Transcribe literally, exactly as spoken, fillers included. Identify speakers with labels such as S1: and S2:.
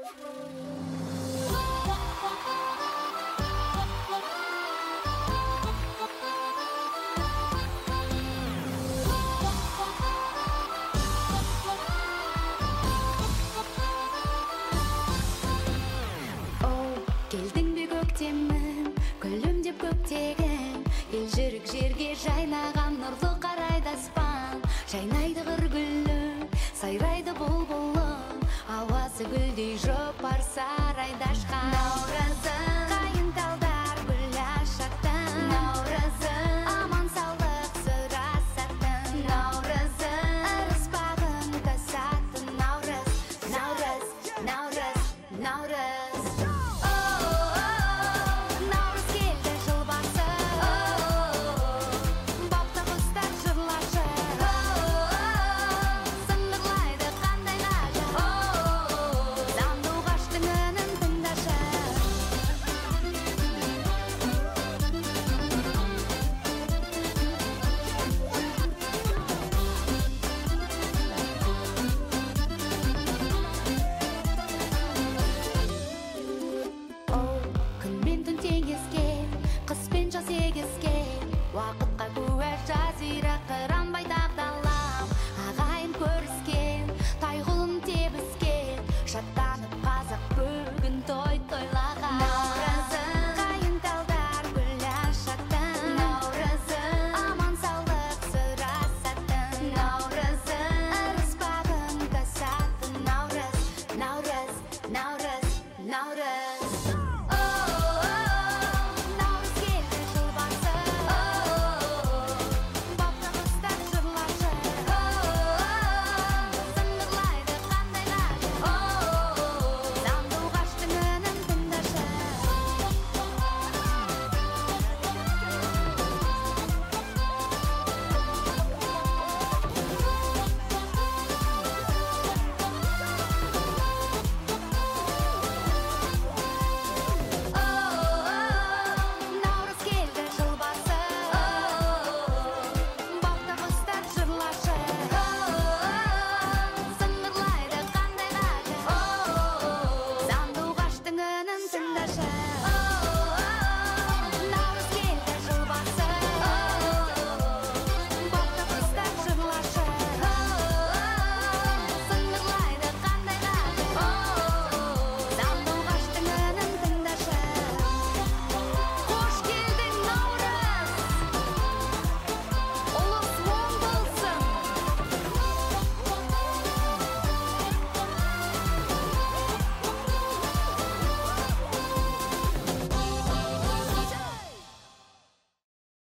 S1: Жүрік жерге жайнаған нұрлы қарайды аспан, жайнайды қыр гүлі, сайрайды бұлбұлы, ауасы гүлдей жопар сарайда ашқан. Наурызым қайын талдар гүл ашатын, наурызым аман саулық сұрасатын, наурызым ырыспағын тасатын, наурыз, наурыз, наурыз, наурыз. Уақытқа куә жазира қыранбай дағдалам, ағайын көріскен, тайғұлым тебіскен, шатта